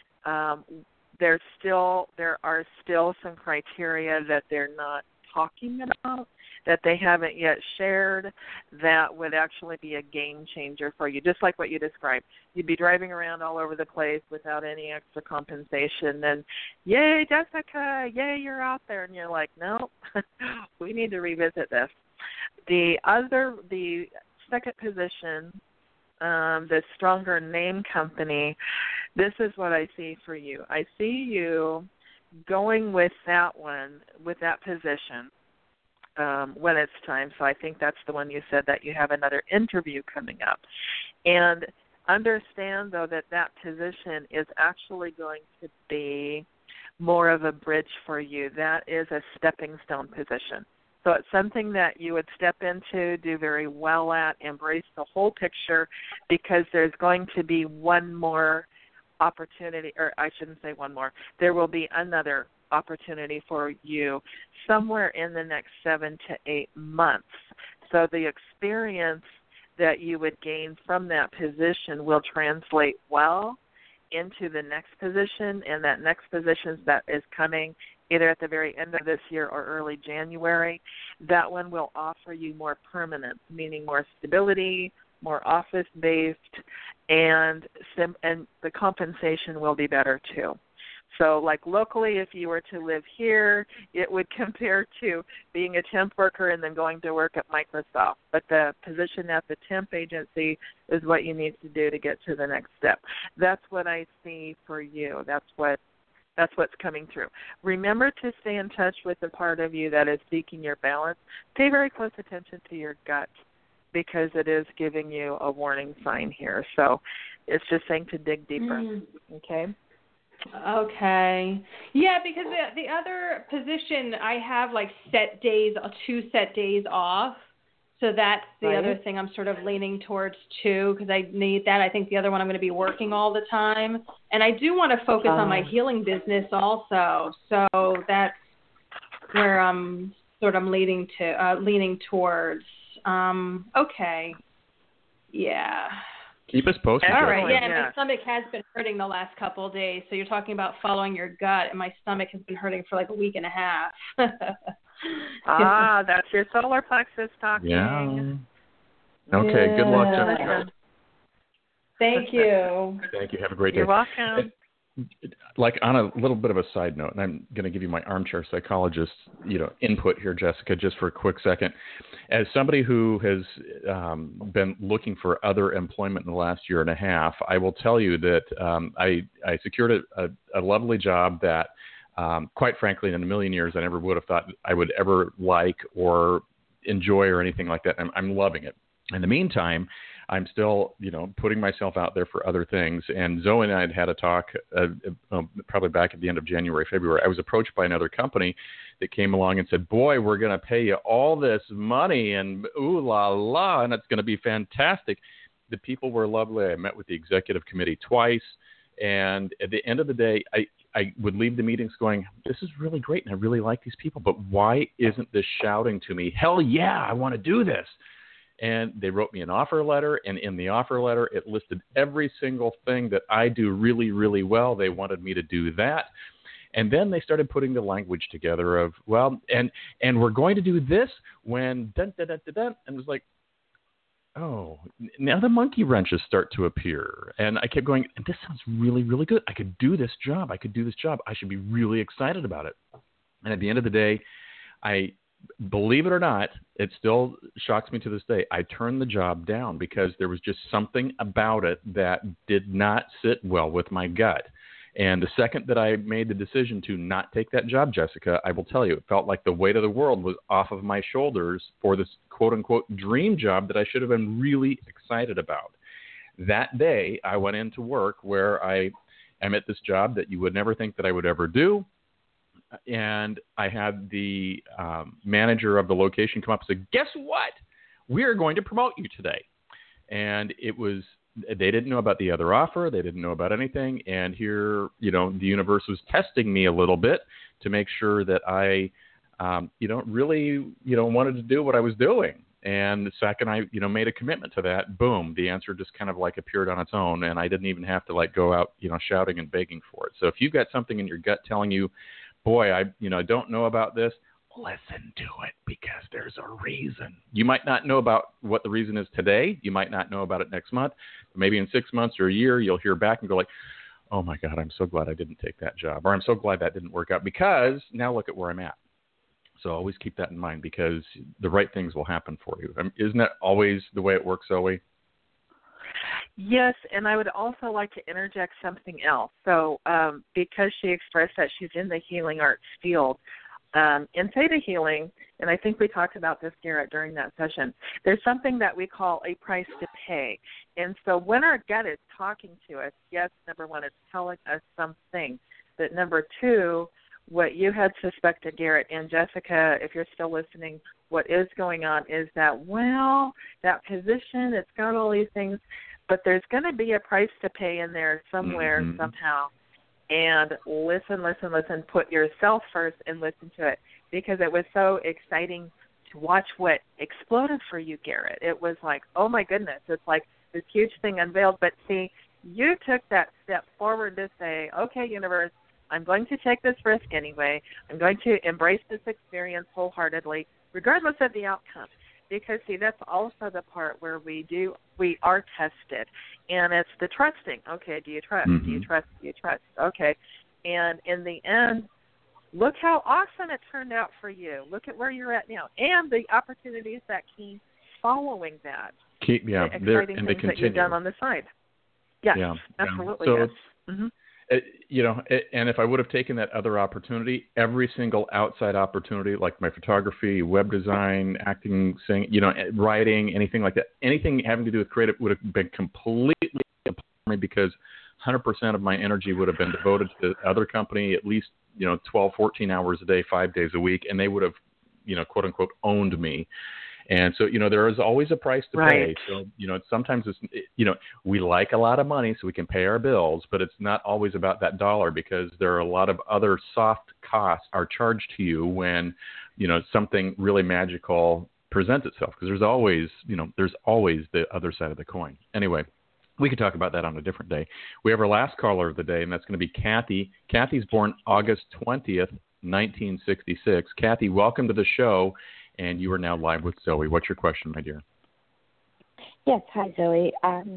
um, there's still there are still some criteria that they're not talking about, that they haven't yet shared, that would actually be a game changer for you, just like what you described. You'd be driving around all over the place without any extra compensation, and yay, Jessica, yay, you're out there. And you're like, no, we need to revisit this. The other, the second position, um, the stronger name company, this is what I see for you. I see you going with that one, with that position, um, when it's time. So I think that's the one you said that you have another interview coming up. And understand, though, that that position is actually going to be more of a bridge for you. That is a stepping stone position. So it's something that you would step into, do very well at, embrace the whole picture, because there's going to be one more opportunity, or I shouldn't say one more, there will be another opportunity for you somewhere in the next seven to eight months. So the experience that you would gain from that position will translate well into the next position, and that next position that is coming either at the very end of this year or early January. That one will offer you more permanence, meaning more stability, more office-based, and sim- and the compensation will be better too. So like locally, if you were to live here, it would compare to being a temp worker and then going to work at Microsoft. But the position at the temp agency is what you need to do to get to the next step. That's what I see for you. That's what That's what's coming through. Remember to stay in touch with the part of you that is seeking your balance. Pay very close attention to your gut, because it is giving you a warning sign here. So it's just saying to dig deeper, mm. okay? Okay. Yeah, because the, the other position, I have like set days, two set days off. So that's the right. other thing I'm sort of leaning towards too, because I need that. I think the other one I'm going to be working all the time. And I do want to focus um, on my healing business also. So that's where I'm sort of leaning to, uh, leaning towards. Um, okay. Yeah. Keep us posted. All right. Yeah, and yeah. my stomach has been hurting the last couple of days. So you're talking about following your gut, and my stomach has been hurting for like a week and a half. Ah, that's your solar plexus talking. Yeah. Okay, yeah. Good luck, Jessica. Thank you. Thank you. Have a great day. You're welcome. Like on a little bit of a side note, and I'm going to give you my armchair psychologist, you know, input here, Jessica, just for a quick second. As somebody who has um, been looking for other employment in the last year and a half, I will tell you that um, I, I secured a, a, a lovely job that, um, quite frankly, in a million years, I never would have thought I would ever like or enjoy or anything like that. I'm, I'm loving it. In the meantime, I'm still, you know, putting myself out there for other things. And Zoe and I had had a talk uh, uh, probably back at the end of January, February. I was approached by another company that came along and said, boy, we're going to pay you all this money and ooh la la, and it's going to be fantastic. The people were lovely. I met with the executive committee twice, And at the end of the day, I, I would leave the meetings going, this is really great, and I really like these people, but why isn't this shouting to me, hell yeah, I want to do this? And they wrote me an offer letter, and in the offer letter, it listed every single thing that I do really, really well. They wanted me to do that. And then they started putting the language together of, well, and and we're going to do this when dun, dun, dun, dun, dun. And it was like, oh, now the monkey wrenches start to appear. And I kept going, this sounds really, really good. I could do this job. I could do this job. I should be really excited about it. And at the end of the day, I, believe it or not, it still shocks me to this day, I turned the job down because there was just something about it that did not sit well with my gut. And the second that I made the decision to not take that job, Jessica, I will tell you, it felt like the weight of the world was off of my shoulders for this quote-unquote dream job that I should have been really excited about. That day, I went into work where I am at this job that you would never think that I would ever do. And I had the um, manager of the location come up and say, guess what? We are going to promote you today. And it was... They didn't know about the other offer. They didn't know about anything. And here, you know, the universe was testing me a little bit to make sure that I, um, you know, really, you know, wanted to do what I was doing. And the second I, you know, made a commitment to that, boom, the answer just kind of like appeared on its own. And I didn't even have to like go out, you know, shouting and begging for it. So if you've got something in your gut telling you, boy, I, you know, I don't know about this, listen to it because there's a reason. You might not know about what the reason is today. You might not know about it next month. But maybe in six months or a year, you'll hear back and go like, oh, my God, I'm so glad I didn't take that job. Or I'm so glad that didn't work out because now look at where I'm at. So always keep that in mind because the right things will happen for you. I mean, isn't that always the way it works, Zoe? Yes, and I would also like to interject something else. So um, because she expressed that she's in the healing arts field, Um, in Theta Healing, and I think we talked about this, Garrett, during that session, there's something that we call a price to pay. And so when our gut is talking to us, yes, number one, it's telling us something. But number two, what you had suspected, Garrett, and Jessica, if you're still listening, what is going on is that, well, that position, it's got all these things, but there's going to be a price to pay in there somewhere, mm-hmm. somehow. And listen, listen, listen, put yourself first and listen to it because it was so exciting to watch what exploded for you, Garrett. It was like, oh, my goodness, it's like this huge thing unveiled. But, see, you took that step forward to say, okay, universe, I'm going to take this risk anyway. I'm going to embrace this experience wholeheartedly, regardless of the outcome. Because, see, that's also the part where we do, we are tested. And it's the trusting. Okay, do you trust? Mm-hmm. Do you trust? Do you trust? Okay. And in the end, look how awesome it turned out for you. Look at where you're at now. And the opportunities that keep following that. Keep, yeah, the and exciting things they continue. that you've done on the side. Yes, yeah, absolutely. So yes. Mm-hmm. It, you know, it, and if I would have taken that other opportunity, every single outside opportunity, like my photography, web design, acting, singing, you know, writing, anything like that, anything having to do with creative would have been completely for me because one hundred percent of my energy would have been devoted to the other company, at least, you know, twelve, fourteen hours a day, five days a week, and they would have, you know, quote unquote, owned me. And so, you know, there is always a price to right. pay. So, you know, sometimes it's, you know, we like a lot of money so we can pay our bills, but it's not always about that dollar because there are a lot of other soft costs are charged to you when, you know, something really magical presents itself because there's always, you know, there's always the other side of the coin. Anyway, we could talk about that on a different day. We have our last caller of the day, and that's going to be Kathy. Kathy's born August twentieth, nineteen sixty-six. Kathy, welcome to the show. And you are now live with Zoe. What's your question, my dear? Yes, hi Zoe. Um,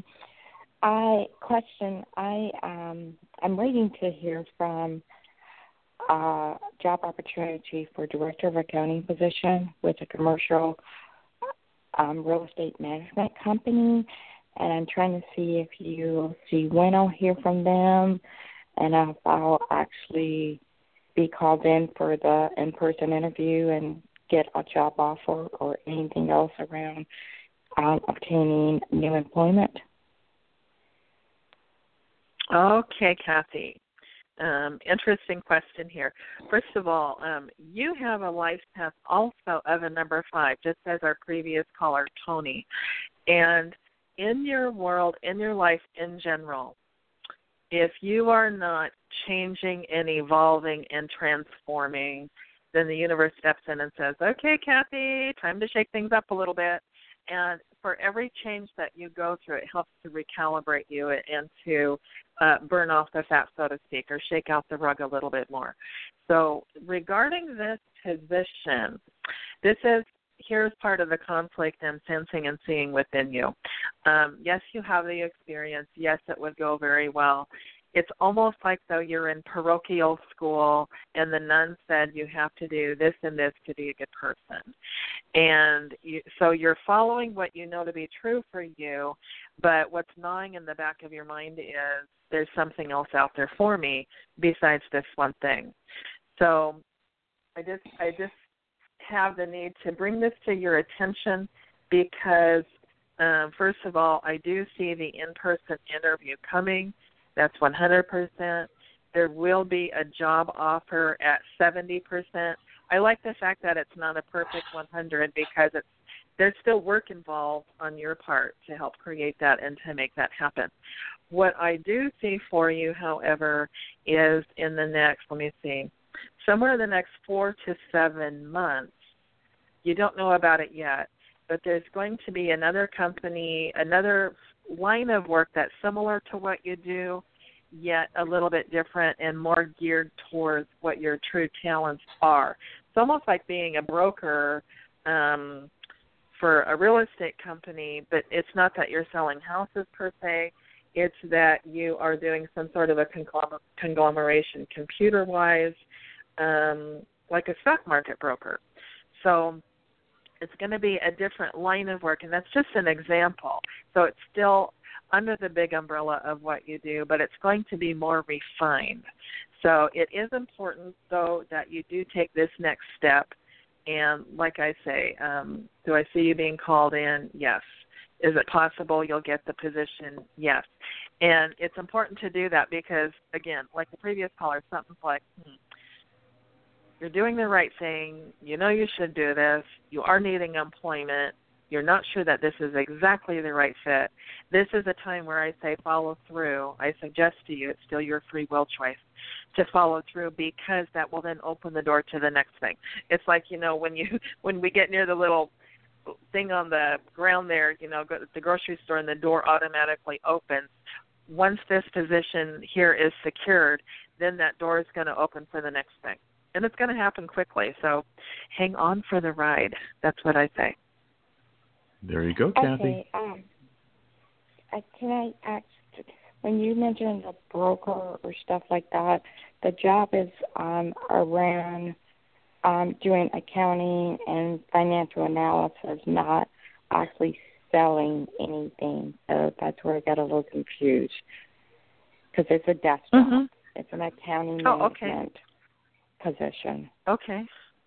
I question. I um, I'm waiting to hear from a job opportunity for director of accounting position with a commercial um, real estate management company, and I'm trying to see if you see when I'll hear from them, and if I'll actually be called in for the in-person interview and get a job offer or anything else around um, obtaining new employment. Okay, Kathy. Um, interesting question here. First of all, um, you have a life path also of a number five, just as our previous caller, Tony. And in your world, in your life in general, if you are not changing and evolving and transforming, then the universe steps in and says, okay, Kathy, time to shake things up a little bit. And for every change that you go through, it helps to recalibrate you and to uh, burn off the fat, so to speak, or shake out the rug a little bit more. So regarding this position, this is, here's part of the conflict I'm sensing and seeing within you. Um, yes, you have the experience. Yes, it would go very well. It's almost like though you're in parochial school and the nun said you have to do this and this to be a good person. And you, so you're following what you know to be true for you, but what's gnawing in the back of your mind is there's something else out there for me besides this one thing. So I just I just have the need to bring this to your attention because, um, first of all, I do see the in-person interview coming. That's one hundred percent. There will be a job offer at seventy percent. I like the fact that it's not a perfect one hundred because it's, there's still work involved on your part to help create that and to make that happen. What I do see for you, however, is in the next, let me see, somewhere in the next four to seven months, you don't know about it yet, but there's going to be another company, another line of work that's similar to what you do, yet a little bit different and more geared towards what your true talents are. It's almost like being a broker um, for a real estate company, but it's not that you're selling houses per se. It's that you are doing some sort of a conglomer- conglomeration computer-wise, um, like a stock market broker. So it's going to be a different line of work, and that's just an example. So it's still under the big umbrella of what you do, but it's going to be more refined. So it is important, though, that you do take this next step. And like I say, um, do I see you being called in? Yes. Is it possible you'll get the position? Yes. And it's important to do that because, again, like the previous caller, something's like, hmm, you're doing the right thing. You know you should do this. You are needing employment. You're not sure that this is exactly the right fit. This is a time where I say follow through. I suggest to you, it's still your free will choice to follow through because that will then open the door to the next thing. It's like, you know, when you when we get near the little thing on the ground there, you know, go to the grocery store and the door automatically opens. Once this position here is secured, then that door is going to open for the next thing. And it's going to happen quickly. So hang on for the ride. That's what I say. There you go, Kathy. Okay. Um, uh, can I ask, when you mentioned a broker or stuff like that, the job is um, around um, doing accounting and financial analysis, not actually selling anything. So that's where I got a little confused because it's a desk job. Mm-hmm. It's an accounting oh, okay. management position. Okay.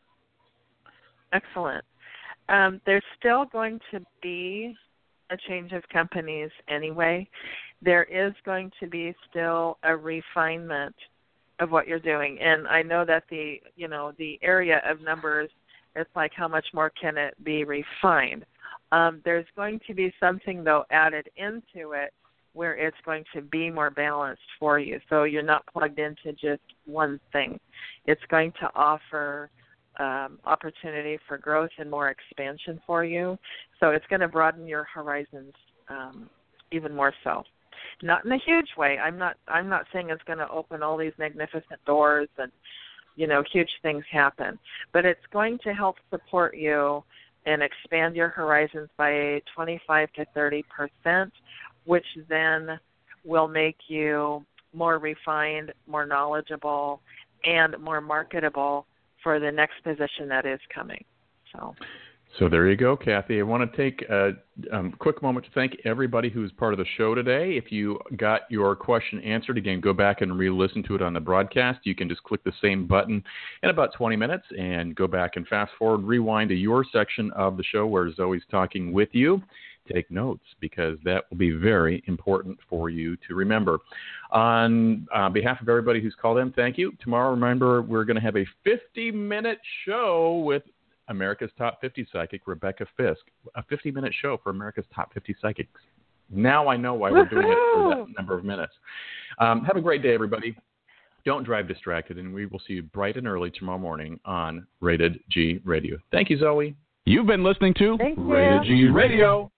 Excellent. Um, there's still going to be a change of companies anyway. There is going to be still a refinement of what you're doing. And I know that the, you know, the area of numbers, it's like how much more can it be refined? Um, there's going to be something, though, added into it where it's going to be more balanced for you. So you're not plugged into just one thing. It's going to offer um, opportunity for growth and more expansion for you. So it's going to broaden your horizons um, even more so. Not in a huge way. I'm not I'm not saying it's going to open all these magnificent doors and, you know, huge things happen. But it's going to help support you and expand your horizons by twenty-five to thirty percent, which then will make you more refined, more knowledgeable, and more marketable for the next position that is coming. So so there you go, Kathy. I want to take a um, quick moment to thank everybody who's part of the show today. If you got your question answered, again, go back and re-listen to it on the broadcast. You can just click the same button in about twenty minutes and go back and fast forward, rewind to your section of the show where Zoe's talking with you. Take notes because that will be very important for you to remember. On uh, behalf of everybody who's called in, thank you. Tomorrow, remember, we're going to have a fifty-minute show with America's Top fifty Psychic, Rebecca Fisk. A fifty-minute show for America's Top fifty Psychics. Now I know why we're doing it for that number of minutes. Um, have a great day, everybody. Don't drive distracted, and we will see you bright and early tomorrow morning on Rated G Radio. Thank you, Zoe. You've been listening to Thank you. Rated G Radio.